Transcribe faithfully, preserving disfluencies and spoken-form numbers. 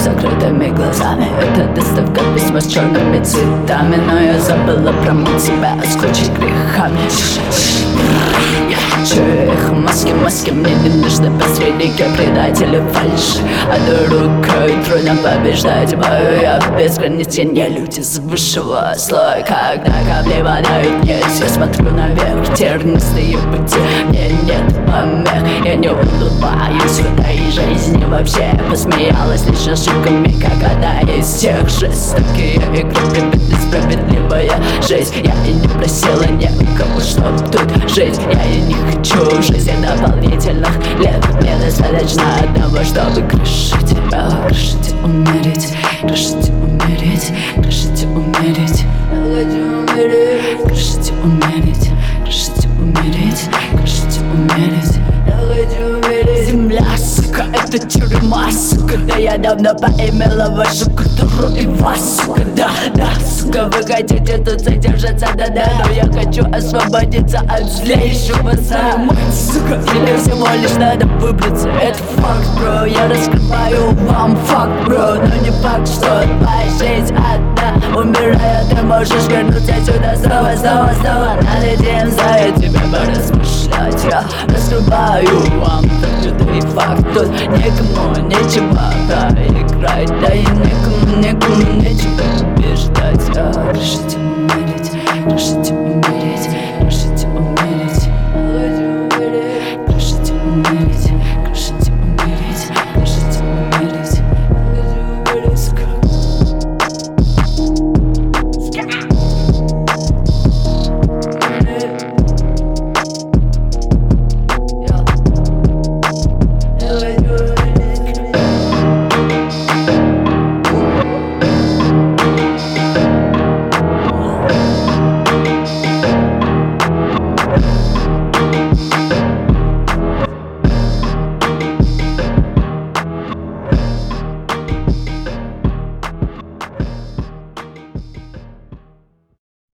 закрытыми глазами. Это доставка письма с черными цветами, но я забыла промыть себя с кучей грехами. Я хочу их маски, маски, мне не нужны посредники, предатели, фальшь. Одной рукой трудно побеждать бою. Я в безграничье, не люди с высшего слоя. Когда капли воняют вниз, я смотрю наверх. Тернистые пути, мне нет помех. Я не улыбаюсь в этой жизни вообще. Посмеялась лишь ошибками, как одна из тех. Жестокие игры, несправедливая жизнь. Я и не просила ни у кого, чтоб тут жить. Я и не хочу жизни дополнительных лет. Мне достаточно одного, чтобы крышить. Крышить, умереть, крышить, умереть, крышить, умереть. Я хочу умереть, крышить, умереть, крышить, умереть, крышить, умереть. Я хочу умереть. Земля, сука, это тюрьма, сука. Да я давно поимела вашу культуру и вас, сука. Да, да, сука, вы хотите тут задержаться, да-да. Но я хочу освободиться от злейшего зла, сука. Или всего лишь надо выбраться, это факт, бро. Я раскрываю вам факт, бро. Но не факт, что твоя жизнь одна. Умирая, ты можешь вернуться сюда снова, снова, снова. Над этим за тебе поразмышлять. Я раскрываю вам тот факт. Тут никому нечего проиграть, да и никому, никому нечего побеждать. Крышите умереть, крышите умереть.